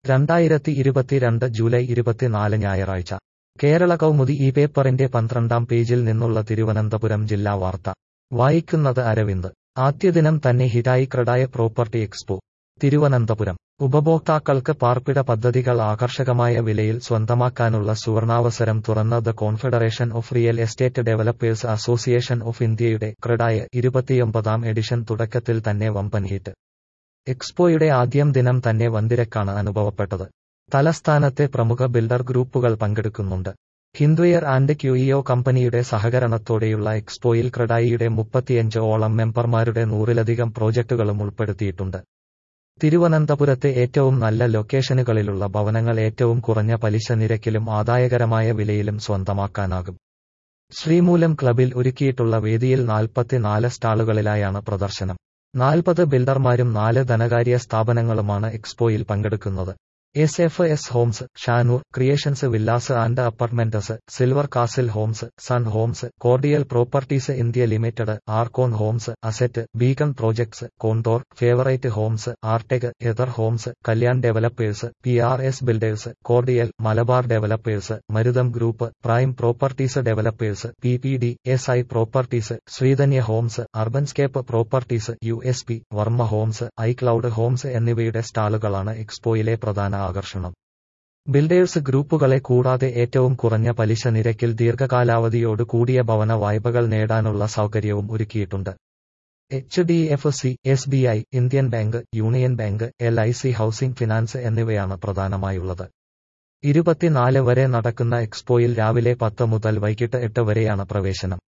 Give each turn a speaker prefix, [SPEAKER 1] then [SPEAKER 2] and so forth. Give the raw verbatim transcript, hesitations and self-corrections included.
[SPEAKER 1] രണ്ടായിരത്തി ഇരുപത്തിരണ്ട് ജൂലൈ ഇരുപത്തിനാല് ഞായറാഴ്ച കേരള കൗമുദി ഈ പേപ്പറിന്റെ പന്ത്രണ്ടാം പേജിൽ നിന്നുള്ള തിരുവനന്തപുരം ജില്ലാ വാർത്ത വായിക്കുന്നത് അരവിന്ദ്. ആദ്യദിനം തന്നെ ഹിറ്റായി ക്രഡായ പ്രോപ്പർട്ടി എക്സ്പോ. തിരുവനന്തപുരം ഉപഭോക്താക്കൾക്ക് പാർപ്പിട പദ്ധതികൾ ആകർഷകമായ വിലയിൽ സ്വന്തമാക്കാനുള്ള സുവർണാവസരം തുറന്ന the confederation of real estate developers association of ഇന്ത്യയുടെ ക്രഡായ ഇരുപത്തിയൊമ്പതാം എഡിഷൻ തുടക്കത്തിൽ തന്നെ വമ്പൻ ഹിറ്റ്. എക്സ്പോയുടെ ആദ്യം ദിനം തന്നെ വൻതിരക്കാണ് അനുഭവപ്പെട്ടത്. തലസ്ഥാനത്തെ പ്രമുഖ ബിൽഡർ ഗ്രൂപ്പുകൾ പങ്കെടുക്കുന്നുണ്ട്. ഹിന്ദ്വെയർ ആൻഡ് ക്യൂഇഒ കമ്പനിയുടെ സഹകരണത്തോടെയുള്ള എക്സ്പോയിൽ ക്രഡായിയുടെ മുപ്പത്തിയഞ്ച് ഓളം മെമ്പർമാരുടെ നൂറിലധികം പ്രോജക്ടുകളും ഉൾപ്പെടുത്തിയിട്ടുണ്ട്. തിരുവനന്തപുരത്തെ ഏറ്റവും നല്ല ലൊക്കേഷനുകളിലുള്ള ഭവനങ്ങൾ ഏറ്റവും കുറഞ്ഞ പലിശ നിരക്കിലും ആദായകരമായ വിലയിലും സ്വന്തമാക്കാനാകും. ശ്രീമൂലം ക്ലബിൽ ഒരുക്കിയിട്ടുള്ള വേദിയിൽ നാൽപ്പത്തിനാല് സ്റ്റാളുകളിലായാണ് പ്രദർശനം. നാൽപ്പത് ബിൽഡർമാരും നാല് ധനകാര്യ സ്ഥാപനങ്ങളുമാണ് എക്സ്പോയിൽ പങ്കെടുക്കുന്നത്. S F S homes, Shanoor creations villas and apartments, silver castle homes, sun homes, cordial properties India limited, Arcon homes, asset, beacon projects, Condor, favourite homes, Artech, Ether homes, Kalyan developers, P R S builders, cordial, Malabar developers, Marutham group, prime properties developers, P P D, S I properties, Sreedhanya homes, urbanscape properties, U S P, Varma homes, iCloud homes എന്നിവയുടെ സ്റ്റാളുകളാണ് എക്സ്പോയിലെ പ്രധാന ആകർഷണം. Builders ഗ്രൂപ്പുകളെ കൂടാതെ ഏറ്റവും കുറഞ്ഞ പലിശ നിരക്കിൽ ദീർഘകാലാവധിയോട് കൂടിയ ഭവന വായ്പകൾ നേടാനുള്ള സൗകര്യവും ഒരുക്കിയിട്ടുണ്ട്. H D F C, S B I, Indian bank, union bank, L I C housing finance എന്നിവയാണ് പ്രധാനമായുള്ളത്. ഇരുപത്തിനാല് വരെ നടക്കുന്ന എക്സ്പോയിൽ രാവിലെ പത്ത് മുതൽ വൈകിട്ട് എട്ട് വരെയാണ് പ്രവേശനം.